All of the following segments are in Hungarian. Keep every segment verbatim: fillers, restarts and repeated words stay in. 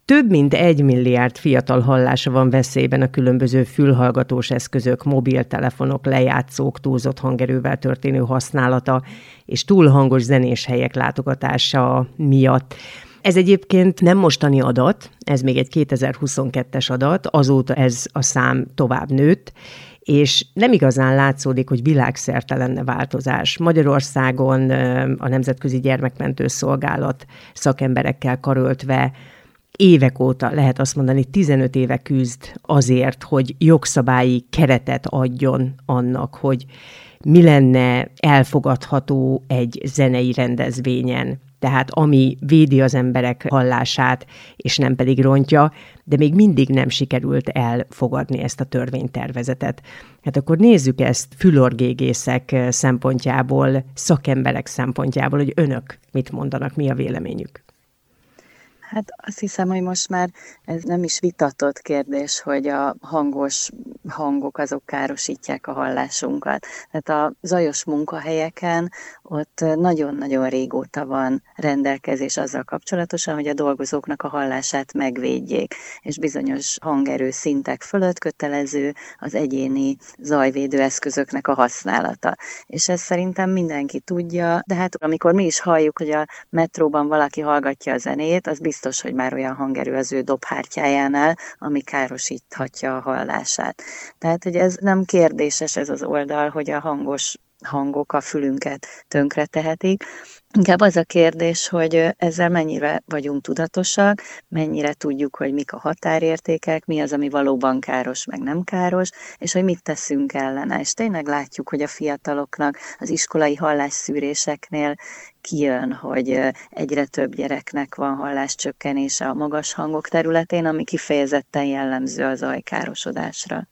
Több mint egy milliárd fiatal hallása van veszélyben a különböző fülhallgatós eszközök, mobiltelefonok, lejátszók túlzott hangerővel történő használata és túl hangos zenés helyek látogatása miatt. Ez egyébként nem mostani adat, ez még egy kétezer-huszonkettes adat, azóta ez a szám tovább nőtt, és nem igazán látszódik, hogy világszerte lenne változás. Magyarországon a Nemzetközi Gyermekmentő Szolgálat szakemberekkel karöltve évek óta, lehet azt mondani, tizenöt éve küzd azért, hogy jogszabályi keretet adjon annak, hogy mi lenne elfogadható egy zenei rendezvényen. Tehát ami védi az emberek hallását, és nem pedig rontja, de még mindig nem sikerült elfogadni ezt a törvénytervezetet. Hát akkor nézzük ezt fülorgégészek szempontjából, szakemberek szempontjából, hogy önök mit mondanak, mi a véleményük. Hát azt hiszem, hogy most már ez nem is vitatott kérdés, hogy a hangos hangok azok károsítják a hallásunkat. Tehát a zajos munkahelyeken ott nagyon-nagyon régóta van rendelkezés azzal kapcsolatosan, hogy a dolgozóknak a hallását megvédjék, és bizonyos hangerő szintek fölött kötelező az egyéni zajvédő eszközöknek a használata. És ezt szerintem mindenki tudja, de hát amikor mi is halljuk, hogy a metróban valaki hallgatja a zenét, az biztos, hogy már olyan hangerő az ő dobhártyájánál, ami károsíthatja a hallását. Tehát, hogy ez nem kérdéses ez az oldal, hogy a hangos hangok a fülünket tönkretehetik. Inkább az a kérdés, hogy ezzel mennyire vagyunk tudatosak, mennyire tudjuk, hogy mik a határértékek, mi az, ami valóban káros, meg nem káros, és hogy mit teszünk ellene. És tényleg látjuk, hogy a fiataloknak az iskolai hallásszűréseknél kijön, hogy egyre több gyereknek van halláscsökkenése a magas hangok területén, ami kifejezetten jellemző a zajkárosodásra.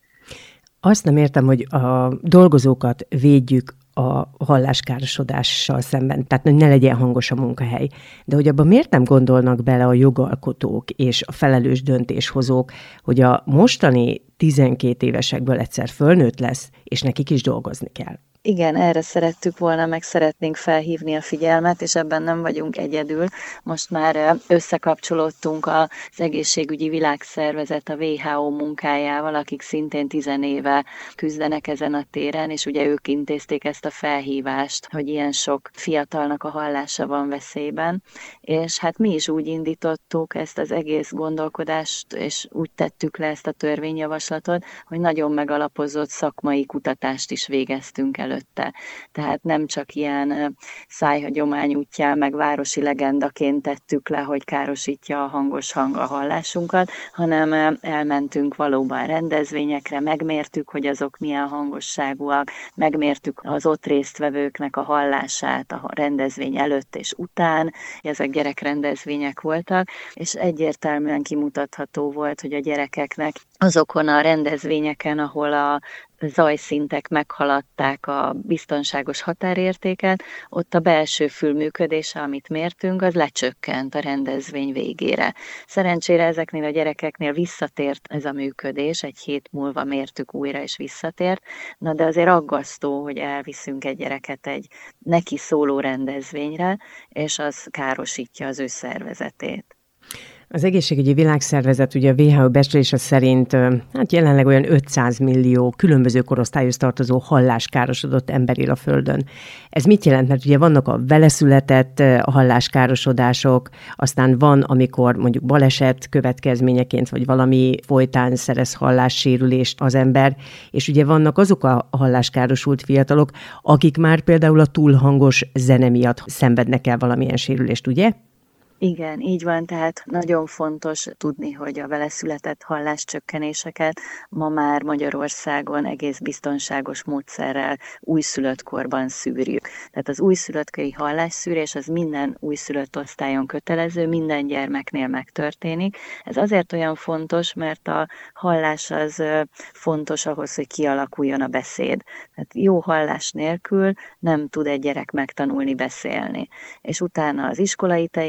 Azt nem értem, hogy a dolgozókat védjük a halláskárosodással szemben, tehát hogy ne legyen hangos a munkahely. De hogy abban miért nem gondolnak bele a jogalkotók és a felelős döntéshozók, hogy a mostani tizenkét évesekből egyszer fölnőtt lesz, és nekik is dolgozni kell? Igen, erre szerettük volna, meg szeretnénk felhívni a figyelmet, és ebben nem vagyunk egyedül. Most már összekapcsolódtunk az Egészségügyi Világszervezet, a dupla vé há ó munkájával, akik szintén tizenéve küzdenek ezen a téren, és ugye ők intézték ezt a felhívást, hogy ilyen sok fiatalnak a hallása van veszélyben. És hát mi is úgy indítottuk ezt az egész gondolkodást, és úgy tettük le ezt a törvényjavaslatot, hogy nagyon megalapozott szakmai kutatást is végeztünk el előtte. Tehát nem csak ilyen szájhagyomány útján, meg városi legendaként tettük le, hogy károsítja a hangos hang a hallásunkat, hanem elmentünk valóban rendezvényekre, megmértük, hogy azok milyen hangosságúak, megmértük az ott résztvevőknek a hallását a rendezvény előtt és után, ezek gyerekrendezvények voltak, és egyértelműen kimutatható volt, hogy a gyerekeknek azokon a rendezvényeken, ahol a zajszintek meghaladták a biztonságos határértéket, ott a belső fül működése, amit mértünk, az lecsökkent a rendezvény végére. Szerencsére ezeknél a gyerekeknél visszatért ez a működés, egy hét múlva mértük újra és visszatért, na de azért aggasztó, hogy elviszünk egy gyereket egy neki szóló rendezvényre, és az károsítja az ő szervezetét. Az Egészségügyi Világszervezet, ugye a dupla vé há ó becslése szerint hát jelenleg olyan ötszáz millió különböző korosztályhoz tartozó halláskárosodott ember él a Földön. Ez mit jelent? Mert ugye vannak a veleszületett halláskárosodások, aztán van, amikor mondjuk baleset következményeként, vagy valami folytán szerez hallássérülést az ember, és ugye vannak azok a halláskárosult fiatalok, akik már például a túlhangos zene miatt szenvednek el valamilyen sérülést, ugye? Igen, így van, tehát nagyon fontos tudni, hogy a veleszületett halláscsökkenéseket ma már Magyarországon egész biztonságos módszerrel újszülött korban szűrjük. Tehát az újszülöttkori hallásszűrés az minden újszülött osztályon kötelező, minden gyermeknél megtörténik. Ez azért olyan fontos, mert a hallás az fontos ahhoz, hogy kialakuljon a beszéd. Tehát jó hallás nélkül nem tud egy gyerek megtanulni beszélni. És utána az iskolai teljesítmény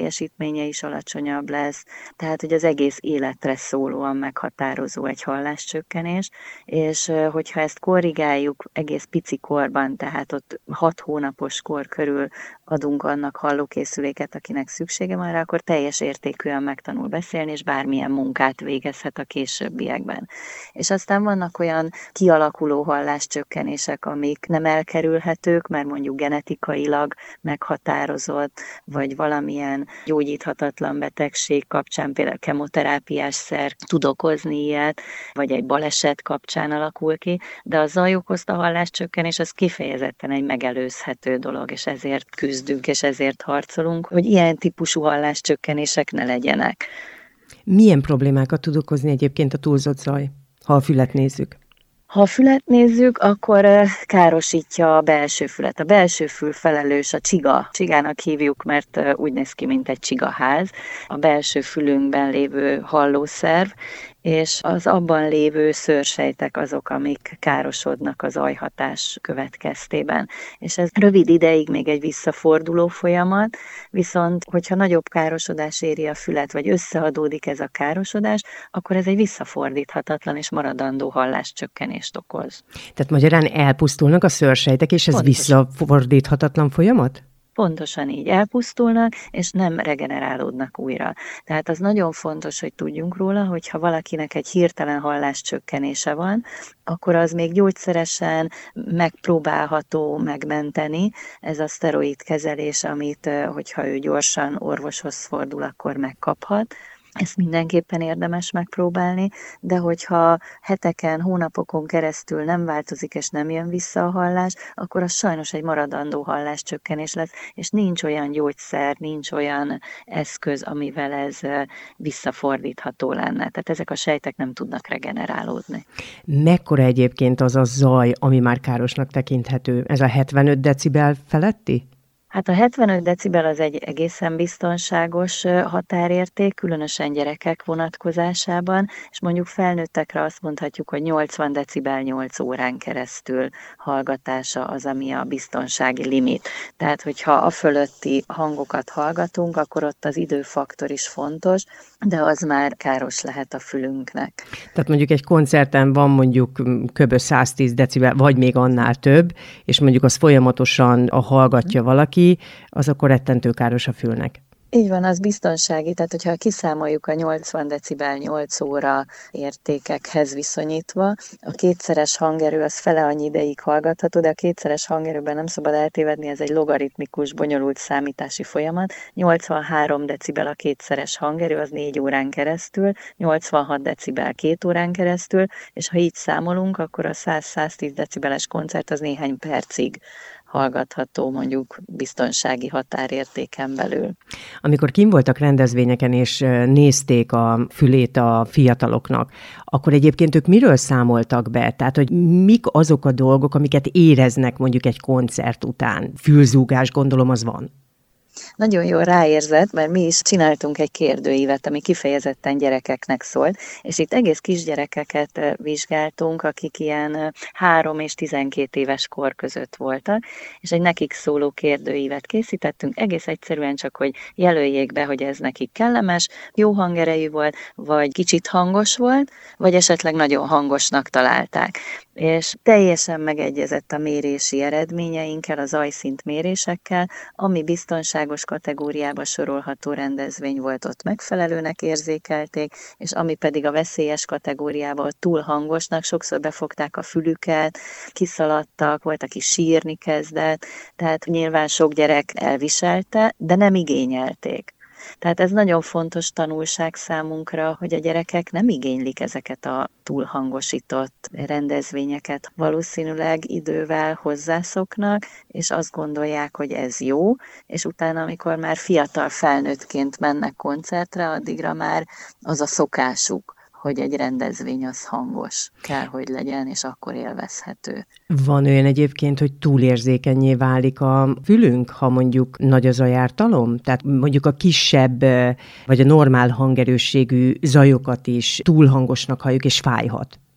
teljesítménye is alacsonyabb lesz, tehát hogy az egész életre szólóan meghatározó egy halláscsökkenés, és hogyha ezt korrigáljuk egész pici korban, tehát ott hat hónapos kor körül adunk annak hallókészüléket, akinek szüksége van rá, akkor teljes értékűen megtanul beszélni, és bármilyen munkát végezhet a későbbiekben. És aztán vannak olyan kialakuló halláscsökkenések, amik nem elkerülhetők, mert mondjuk genetikailag meghatározott, vagy valamilyen gyógyíthatatlan betegség kapcsán, például kemoterápiás szer tud okozni ilyet, vagy egy baleset kapcsán alakul ki, de a zaj okozta halláscsökkenés az kifejezetten egy megelőzhető dolog, és ezért küzdünk, és ezért harcolunk, hogy ilyen típusú halláscsökkenések ne legyenek. Milyen problémákat tud okozni egyébként a túlzott zaj, ha a fület nézzük? Ha a fület nézzük, akkor károsítja a belső fület. A belső fül felelős a csiga. Csigának hívjuk, mert úgy néz ki, mint egy csigaház. A belső fülünkben lévő hallószerv, és az abban lévő szőrsejtek azok, amik károsodnak az zajhatás következtében. És ez rövid ideig még egy visszaforduló folyamat, viszont hogyha nagyobb károsodás éri a fület, vagy összeadódik ez a károsodás, akkor ez egy visszafordíthatatlan és maradandó halláscsökkenést okoz. Tehát magyarán elpusztulnak a szőrsejtek, és ez Pontosan. Visszafordíthatatlan folyamat? Pontosan így elpusztulnak, és nem regenerálódnak újra. Tehát az nagyon fontos, hogy tudjunk róla, hogy ha valakinek egy hirtelen halláscsökkenése van, akkor az még gyógyszeresen megpróbálható megmenteni. Ez a szteroid kezelés, amit, hogyha ő gyorsan orvoshoz fordul, akkor megkaphat. Ezt mindenképpen érdemes megpróbálni, de hogyha heteken, hónapokon keresztül nem változik és nem jön vissza a hallás, akkor az sajnos egy maradandó halláscsökkenés lesz, és nincs olyan gyógyszer, nincs olyan eszköz, amivel ez visszafordítható lenne. Tehát ezek a sejtek nem tudnak regenerálódni. Mekkora egyébként az a zaj, ami már károsnak tekinthető? Ez a hetvenöt decibel feletti? Hát a hetvenöt decibel az egy egészen biztonságos határérték, különösen gyerekek vonatkozásában, és mondjuk felnőttekre azt mondhatjuk, hogy nyolcvan decibel nyolc órán keresztül hallgatása az, ami a biztonsági limit. Tehát, hogyha a fölötti hangokat hallgatunk, akkor ott az időfaktor is fontos, de az már káros lehet a fülünknek. Tehát mondjuk egy koncerten van mondjuk kb. száztíz decibel, vagy még annál több, és mondjuk az folyamatosan a hallgatja valaki, az akkor rettentő káros a fülnek. Így van, az biztonsági, tehát hogyha kiszámoljuk a nyolcvan decibel nyolc óra értékekhez viszonyítva, a kétszeres hangerő az fele annyi ideig hallgatható, de a kétszeres hangerőben nem szabad eltévedni, ez egy logaritmikus, bonyolult számítási folyamat. nyolcvanhárom decibel a kétszeres hangerő, az négy órán keresztül, nyolcvanhat decibel két órán keresztül, és ha így számolunk, akkor a száz-száztíz decibeles koncert az néhány percig hallgatható, mondjuk biztonsági határértéken belül. Amikor kint voltak rendezvényeken, és nézték a fülét a fiataloknak, akkor egyébként ők miről számoltak be? Tehát, hogy mik azok a dolgok, amiket éreznek mondjuk egy koncert után? Fülzúgás, gondolom, az van. Nagyon jól ráérzett, mert mi is csináltunk egy kérdőívet, ami kifejezetten gyerekeknek szólt, és itt egész kisgyerekeket vizsgáltunk, akik ilyen három és tizenkét éves kor között voltak, és egy nekik szóló kérdőívet készítettünk, egész egyszerűen csak, hogy jelöljék be, hogy ez nekik kellemes, jó hangerejű volt, vagy kicsit hangos volt, vagy esetleg nagyon hangosnak találták. És teljesen megegyezett a mérési eredményeinkkel, a zajszint mérésekkel, ami biztonságos kategóriába sorolható rendezvény volt, ott megfelelőnek érzékelték, és ami pedig a veszélyes kategóriába, ott túl hangosnak, sokszor befogták a fülüket, kiszaladtak, volt, aki sírni kezdett, tehát nyilván sok gyerek elviselte, de nem igényelték. Tehát ez nagyon fontos tanulság számunkra, hogy a gyerekek nem igénylik ezeket a túlhangosított rendezvényeket. Valószínűleg idővel hozzászoknak, és azt gondolják, hogy ez jó, és utána, amikor már fiatal felnőttként mennek koncertre, addigra már az a szokásuk, hogy egy rendezvény az hangos kell, hogy legyen, és akkor élvezhető. Van olyan egyébként, hogy túlérzékennyé válik a fülünk, ha mondjuk nagy a zajártalom? Tehát mondjuk a kisebb, vagy a normál hangerősségű zajokat is túl hangosnak halljuk, és fájhat.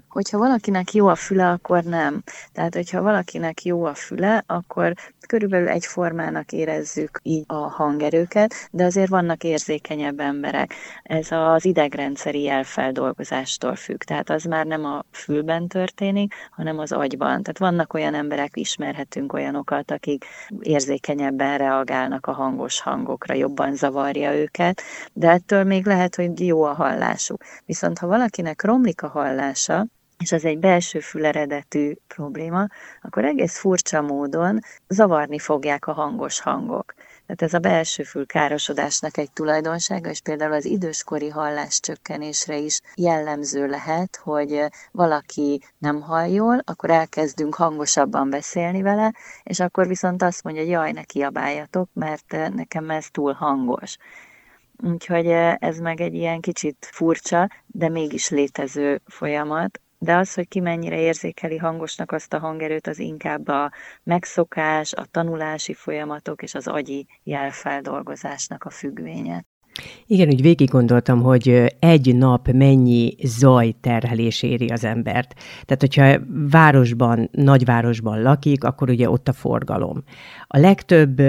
Hogyha valakinek jó a füle, akkor nem. Tehát, hogyha valakinek jó a füle, akkor körülbelül egyformának érezzük így a hangerőket, de azért vannak érzékenyebb emberek. Ez az idegrendszeri jelfeldolgozástól függ. Tehát az már nem a fülben történik, hanem az agyban. Tehát vannak olyan emberek, ismerhetünk olyanokat, akik érzékenyebben reagálnak a hangos hangokra, jobban zavarja őket, de ettől még lehet, hogy jó a hallásuk. Viszont ha valakinek romlik a hallása, és az egy belső füleredetű probléma, akkor egész furcsa módon zavarni fogják a hangos hangok. Tehát ez a belső fül károsodásnak egy tulajdonsága, és például az időskori halláscsökkenésre is jellemző lehet, hogy valaki nem hall jól, akkor elkezdünk hangosabban beszélni vele, és akkor viszont azt mondja, hogy jaj, ne kiabáljatok, mert nekem ez túl hangos. Úgyhogy ez meg egy ilyen kicsit furcsa, de mégis létező folyamat. De az, hogy ki mennyire érzékeli hangosnak azt a hangerőt, az inkább a megszokás, a tanulási folyamatok és az agyi jelfeldolgozásnak a függvénye. Igen, úgy végig gondoltam, hogy egy nap mennyi zajterhelés éri az embert. Tehát, hogyha városban, nagyvárosban lakik, akkor ugye ott a forgalom. A legtöbb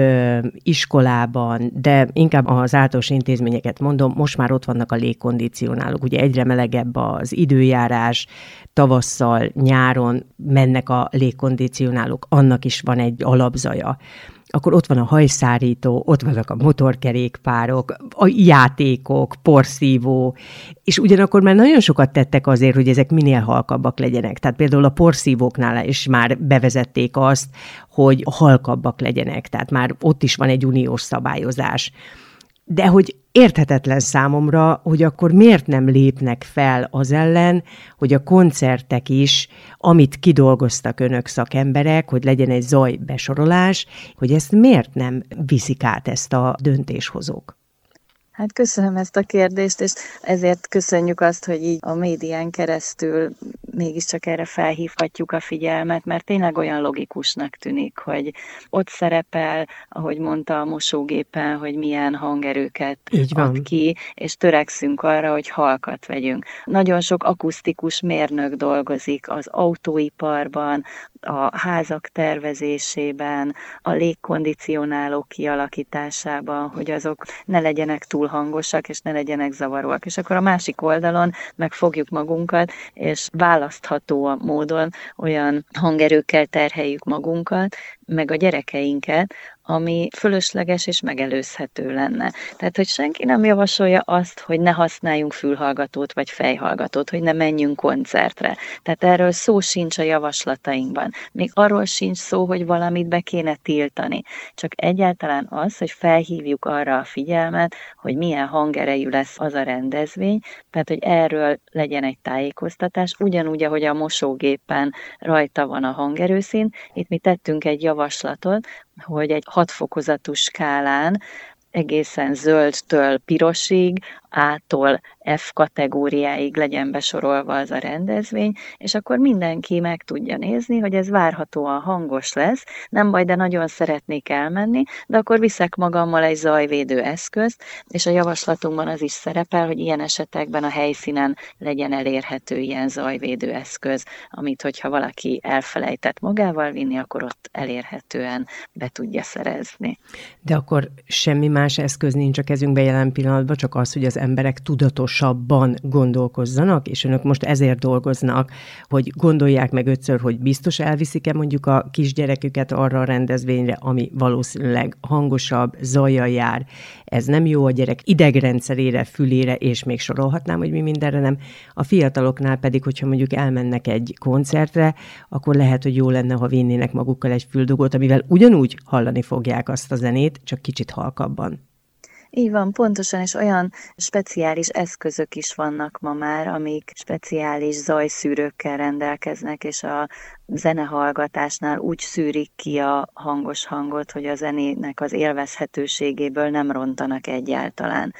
iskolában, de inkább az általános intézményeket mondom, most már ott vannak a légkondicionálók. Ugye egyre melegebb az időjárás, tavasszal, nyáron mennek a légkondicionálók, annak is van egy alapzaja. Akkor ott van a hajszárító, ott vannak a motorkerékpárok, a játékok, porszívó, és ugyanakkor már nagyon sokat tettek azért, hogy ezek minél halkabbak legyenek. Tehát például a porszívóknál is már bevezették azt, hogy halkabbak legyenek, tehát már ott is van egy uniós szabályozás. De hogy érthetetlen számomra, hogy akkor miért nem lépnek fel az ellen, hogy a koncertek is, amit kidolgoztak önök szakemberek, hogy legyen egy zajbesorolás, hogy ezt miért nem viszik át ezt a döntéshozók? Hát köszönöm ezt a kérdést, és ezért köszönjük azt, hogy így a médián keresztül mégiscsak erre felhívhatjuk a figyelmet, mert tényleg olyan logikusnak tűnik, hogy ott szerepel, ahogy mondta a mosógépen, hogy milyen hangerőket ad ki, és törekszünk arra, hogy halkat vegyünk. Nagyon sok akusztikus mérnök dolgozik az autóiparban, a házak tervezésében, a légkondicionálók kialakításában, hogy azok ne legyenek túl hangosak, és ne legyenek zavaróak. És akkor a másik oldalon megfogjuk magunkat, és választható módon olyan hangerőkkel terheljük magunkat, meg a gyerekeinket, ami fölösleges és megelőzhető lenne. Tehát, hogy senki nem javasolja azt, hogy ne használjunk fülhallgatót vagy fejhallgatót, hogy ne menjünk koncertre. Tehát erről szó sincs a javaslatainkban. Még arról sincs szó, hogy valamit be kéne tiltani. Csak egyáltalán az, hogy felhívjuk arra a figyelmet, hogy milyen hangerejű lesz az a rendezvény, tehát, hogy erről legyen egy tájékoztatás, ugyanúgy, ahogy a mosógépen rajta van a hangerőszín, itt mi tettünk egy javaslatot, hogy egy hatfokozatú skálán egészen zöldtől pirosig, A-tól F kategóriáig legyen besorolva az a rendezvény, és akkor mindenki meg tudja nézni, hogy ez várhatóan hangos lesz, nem baj, de nagyon szeretnék elmenni, de akkor viszek magammal egy zajvédő eszközt, és a javaslatunkban az is szerepel, hogy ilyen esetekben a helyszínen legyen elérhető ilyen zajvédő eszköz, amit hogyha valaki elfelejtett magával vinni, akkor ott elérhetően be tudja szerezni. De akkor semmi más eszköz nincs a kezünkben jelen pillanatban, csak az, hogy az emberek tudatosabban gondolkozzanak, és önök most ezért dolgoznak, hogy gondolják meg ötször, hogy biztos elviszik-e mondjuk a kisgyereküket arra a rendezvényre, ami valószínűleg hangosabb, zajjal jár. Ez nem jó a gyerek idegrendszerére, fülére, és még sorolhatnám, hogy mi mindenre nem. A fiataloknál pedig, hogyha mondjuk elmennek egy koncertre, akkor lehet, hogy jó lenne, ha vinnének magukkal egy füldugót, amivel ugyanúgy hallani fogják azt a zenét, csak kicsit halkabban. Így van, pontosan, és olyan speciális eszközök is vannak ma már, amik speciális zajszűrőkkel rendelkeznek, és a zenehallgatásnál úgy szűrik ki a hangos hangot, hogy a zenének az élvezhetőségéből nem rontanak egyáltalán.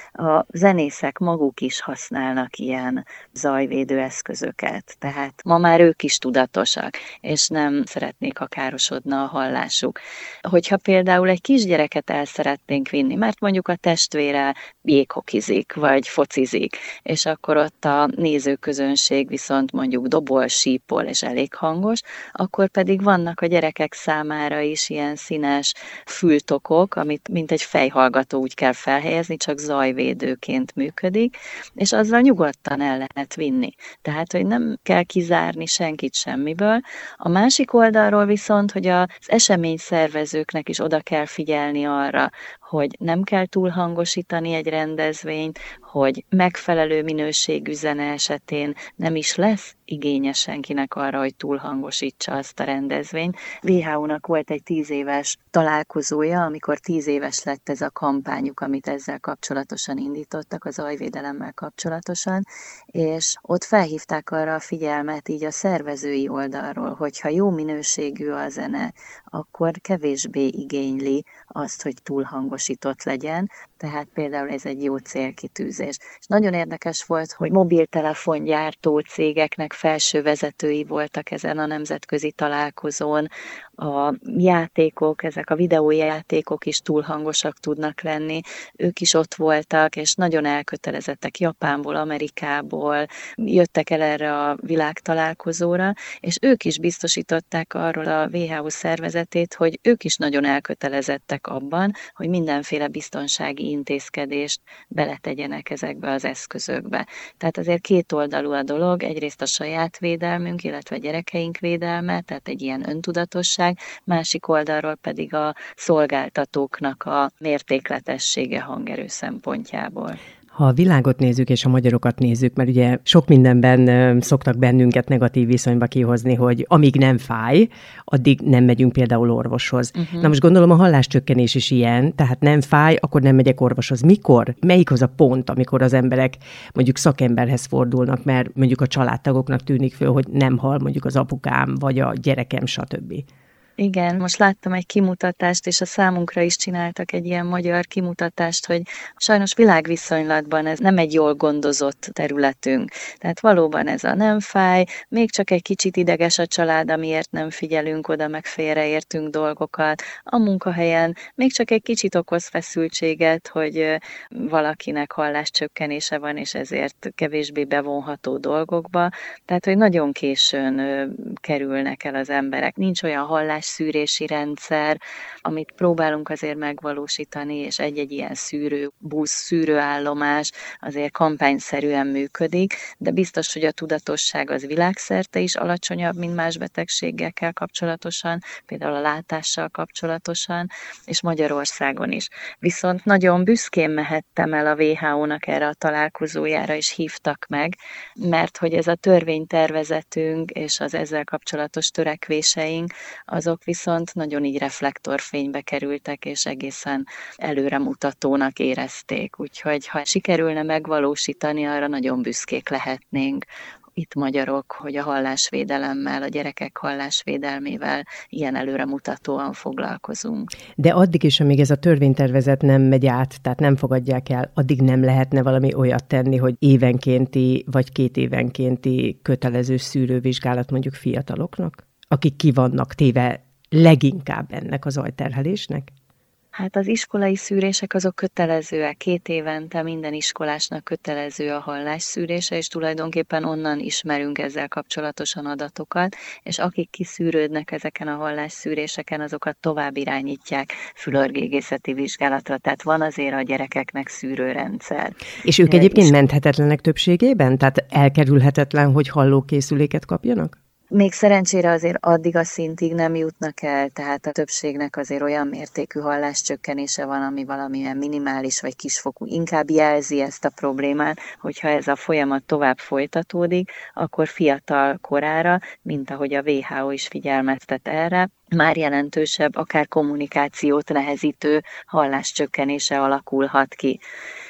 A zenészek maguk is használnak ilyen zajvédő eszközöket, tehát ma már ők is tudatosak, és nem szeretnék, ha károsodna a hallásuk. Hogyha például egy kisgyereket el szeretnénk vinni, mert mondjuk a testvére jéghokizik, vagy focizik, és akkor ott a nézőközönség viszont mondjuk dobol, sípol, és elég hangos, akkor pedig vannak a gyerekek számára is ilyen színes fültokok, amit mint egy fejhallgató úgy kell felhelyezni, csak zajvédőként működik, és azzal nyugodtan el lehet vinni. Tehát, hogy nem kell kizárni senkit semmiből. A másik oldalról viszont, hogy az eseményszervezőknek is oda kell figyelni arra, hogy nem kell túlhangosítani egy rendezvényt, hogy megfelelő minőségű zene esetén nem is lesz igénye senkinek arra, hogy túlhangosítsa azt a rendezvényt. vé há ó-nak volt egy tíz éves találkozója, amikor tíz éves lett ez a kampányuk, amit ezzel kapcsolatosan indítottak, az zajvédelemmel kapcsolatosan, és ott felhívták arra a figyelmet így a szervezői oldalról, hogyha jó minőségű a zene, akkor kevésbé igényli azt, hogy túlhangosított legyen, tehát például ez egy jó célkitűzés. És nagyon érdekes volt, hogy mobiltelefongyártó cégeknek felső vezetői voltak ezen a nemzetközi találkozón, a játékok, ezek a videójátékok is túl hangosak tudnak lenni, ők is ott voltak, és nagyon elkötelezettek Japánból, Amerikából, jöttek el erre a világtalálkozóra, és ők is biztosították arról a vé há ó szervezetét, hogy ők is nagyon elkötelezettek abban, hogy mindenféle biztonsági intézkedést beletegyenek ezekbe az eszközökbe. Tehát azért kétoldalú a dolog, egyrészt a saját védelmünk, illetve a gyerekeink védelme, tehát egy ilyen öntudatosság, másik oldalról pedig a szolgáltatóknak a mértékletessége hangerő szempontjából. Ha a világot nézzük és a magyarokat nézzük, mert ugye sok mindenben szoktak bennünket negatív viszonyba kihozni, hogy amíg nem fáj, addig nem megyünk például orvoshoz. Uh-huh. Na most gondolom a halláscsökkenés is ilyen, tehát nem fáj, akkor nem megyek orvoshoz. Mikor? Melyik az a pont, amikor az emberek mondjuk szakemberhez fordulnak, mert mondjuk a családtagoknak tűnik föl, hogy nem hall mondjuk az apukám, vagy a gyerekem, stb. Igen, most láttam egy kimutatást, és a számunkra is csináltak egy ilyen magyar kimutatást, hogy sajnos világviszonylatban ez nem egy jól gondozott területünk. Tehát valóban ez a nem fáj, még csak egy kicsit ideges a család, amiért nem figyelünk oda, meg félreértünk dolgokat. A munkahelyen még csak egy kicsit okoz feszültséget, hogy valakinek halláscsökkenése van, és ezért kevésbé bevonható dolgokba. Tehát, hogy nagyon későn kerülnek el az emberek. Nincs olyan hallás szűrési rendszer, amit próbálunk azért megvalósítani, és egy-egy ilyen szűrő, busz, szűrőállomás azért kampányszerűen működik, de biztos, hogy a tudatosság az világszerte is alacsonyabb, mint más betegségekkel kapcsolatosan, például a látással kapcsolatosan, és Magyarországon is. Viszont nagyon büszkén mehettem el a vé há ó-nak erre a találkozójára, és hívtak meg, mert hogy ez a törvénytervezetünk és az ezzel kapcsolatos törekvéseink, azok viszont nagyon így reflektorfénybe kerültek, és egészen előremutatónak érezték. Úgyhogy ha sikerülne megvalósítani, arra nagyon büszkék lehetnénk itt magyarok, hogy a hallásvédelemmel, a gyerekek hallásvédelmével ilyen előremutatóan foglalkozunk. De addig is, amíg ez a törvénytervezet nem megy át, tehát nem fogadják el, addig nem lehetne valami olyat tenni, hogy évenkénti vagy két évenkénti kötelező szűrővizsgálat mondjuk fiataloknak, akik ki vannak téve leginkább ennek a zajterhelésnek? Hát az iskolai szűrések azok kötelezőek. Két évente minden iskolásnak kötelező a hallásszűrése, és tulajdonképpen onnan ismerünk ezzel kapcsolatosan adatokat, és akik kiszűrődnek ezeken a hallásszűréseken, azokat tovább irányítják fülorgégészeti vizsgálatra. Tehát van azért a gyerekeknek szűrőrendszer. És ők egyébként is menthetetlenek többségében? Tehát elkerülhetetlen, hogy hallókészüléket kapjanak? Még szerencsére azért addig a szintig nem jutnak el, tehát a többségnek azért olyan mértékű halláscsökkenése van, ami valamilyen minimális vagy kisfokú, inkább jelzi ezt a problémát, hogyha ez a folyamat tovább folytatódik, akkor fiatal korára, mint ahogy a vé há ó is figyelmeztet erre, már jelentősebb, akár kommunikációt nehezítő halláscsökkenése alakulhat ki.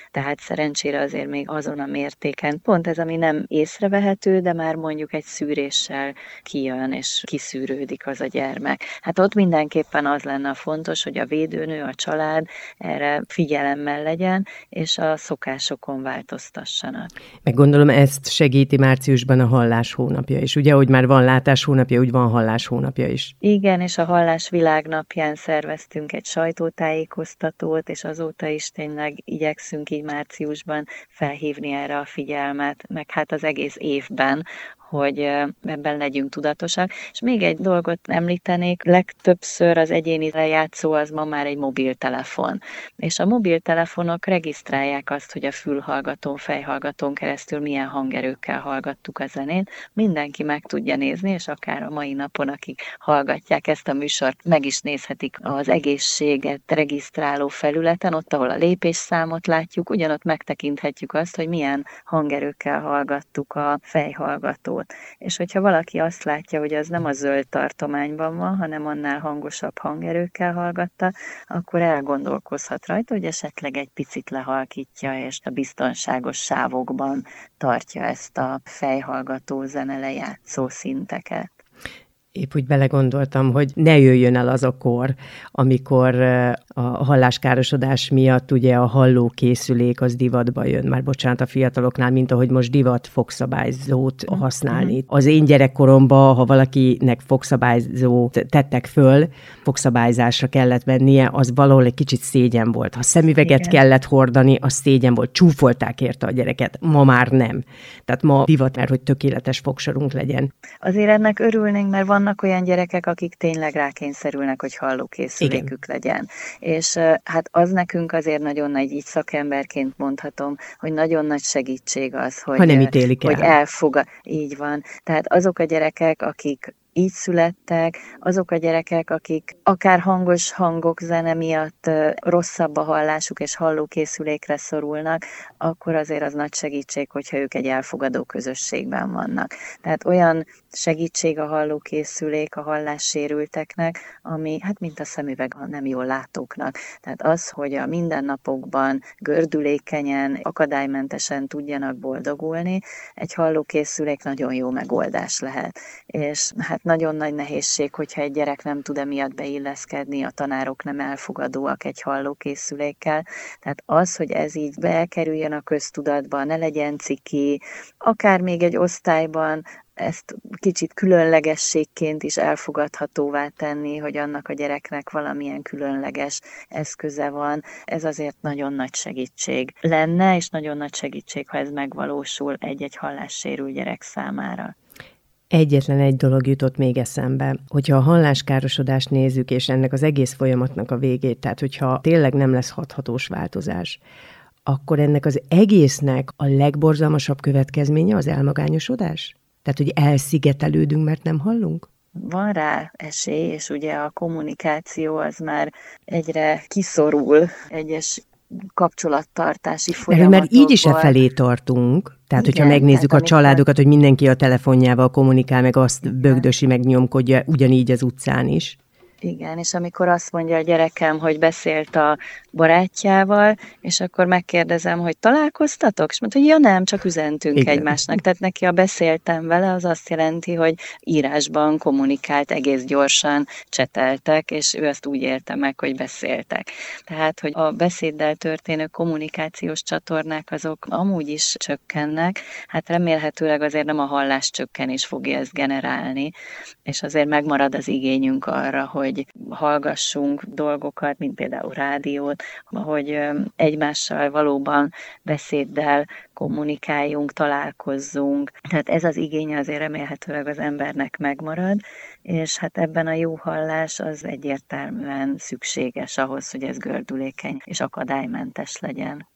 tehát szerencsére azért még azon a mértéken. Pont ez, ami nem észrevehető, de már mondjuk egy szűréssel kijön és kiszűrődik az a gyermek. Hát ott mindenképpen az lenne a fontos, hogy a védőnő, a család erre figyelemmel legyen, és a szokásokon változtassanak. Meg gondolom, ezt segíti márciusban a hallás hónapja is. Ugye, hogy már van látás hónapja, úgy van hallás hónapja is. Igen, és a Hallás Világnapján szerveztünk egy sajtótájékoztatót, és azóta is tényleg igyekszünk így márciusban felhívni erre a figyelmet, meg hát az egész évben, hogy ebben legyünk tudatosak. És még egy dolgot említenék, legtöbbször az egyéni lejátszó az ma már egy mobiltelefon. És a mobiltelefonok regisztrálják azt, hogy a fülhallgatón, fejhallgatón keresztül milyen hangerőkkel hallgattuk a zenét. Mindenki meg tudja nézni, és akár a mai napon, akik hallgatják ezt a műsort, meg is nézhetik az egészséget regisztráló felületen, ott, ahol a lépésszámot látjuk, ugyanott megtekinthetjük azt, hogy milyen hangerőkkel hallgattuk a fejhallgatót. És hogyha valaki azt látja, hogy az nem a zöld tartományban van, hanem annál hangosabb hangerőkkel hallgatta, akkor elgondolkozhat rajta, hogy esetleg egy picit lehalkítja, és a biztonságos sávokban tartja ezt a fejhallgató zene lejátszó szinteket. Épp úgy belegondoltam, hogy ne jöjjön el az a kor, amikor a halláskárosodás miatt ugye a hallókészülék az divatba jön. Már bocsánat a fiataloknál, mint ahogy most divat fogszabályzót használni. Az én gyerekkoromban, ha valakinek fogszabályzót tettek föl, fogszabályzásra kellett vennie, az valahol egy kicsit szégyen volt. Ha szemüveget Igen. kellett hordani, az szégyen volt. Csúfolták érte a gyereket. Ma már nem. Tehát ma divat, mert hogy tökéletes fogsorunk legyen. Azért ennek örülnénk, mert vannak olyan gyerekek, akik tényleg rákényszerülnek, hogy hallókészülékük Igen. legyen. És hát az nekünk azért nagyon nagy, így szakemberként mondhatom, hogy nagyon nagy segítség az, hogy, ha nem ítélik el. hogy elfog. Így van. Tehát azok a gyerekek, akik így születtek, azok a gyerekek, akik akár hangos hangok zene miatt rosszabb a hallásuk és hallókészülékre szorulnak, akkor azért az nagy segítség, hogyha ők egy elfogadó közösségben vannak. Tehát olyan segítség a hallókészülék a hallássérülteknek, ami hát mint a szemüveg a nem jól látóknak. Tehát az, hogy a mindennapokban gördülékenyen, akadálymentesen tudjanak boldogulni, egy hallókészülék nagyon jó megoldás lehet. És hát nagyon nagy nehézség, hogyha egy gyerek nem tud emiatt beilleszkedni, a tanárok nem elfogadóak egy hallókészülékkel. Tehát az, hogy ez így bekerüljön a köztudatba, ne legyen ciki, akár még egy osztályban ezt kicsit különlegességként is elfogadhatóvá tenni, hogy annak a gyereknek valamilyen különleges eszköze van. Ez azért nagyon nagy segítség lenne, és nagyon nagy segítség, ha ez megvalósul egy-egy hallássérült gyerek számára. Egyetlen egy dolog jutott még eszembe, hogyha a halláskárosodást nézzük, és ennek az egész folyamatnak a végét, tehát hogyha tényleg nem lesz hathatós változás, akkor ennek az egésznek a legborzalmasabb következménye az elmagányosodás? Tehát, hogy elszigetelődünk, mert nem hallunk? Van rá esély, és ugye a kommunikáció az már egyre kiszorul egyes kapcsolattartási folyamatokból. Mert így is e felé tartunk. Tehát, igen, hogyha megnézzük tehát, a családokat, hogy mindenki a telefonjával kommunikál, meg azt igen. bögdösi, meg nyomkodja, ugyanígy az utcán is. Igen, és amikor azt mondja a gyerekem, hogy beszélt a barátjával, és akkor megkérdezem, hogy találkoztatok? És mondta, hogy ja nem, csak üzentünk Igen. egymásnak. Tehát neki a beszéltem vele, az azt jelenti, hogy írásban kommunikált, egész gyorsan cseteltek, és ő azt úgy élte meg, hogy beszéltek. Tehát, hogy a beszéddel történő kommunikációs csatornák azok amúgy is csökkennek, hát remélhetőleg azért nem a halláscsökkenés fogja ezt generálni, és azért megmarad az igényünk arra, hogy hogy hallgassunk dolgokat, mint például rádiót, hogy egymással valóban beszéddel kommunikáljunk, találkozzunk. Tehát ez az igény azért remélhetőleg az embernek megmarad, és hát ebben a jó hallás az egyértelműen szükséges ahhoz, hogy ez gördülékeny és akadálymentes legyen.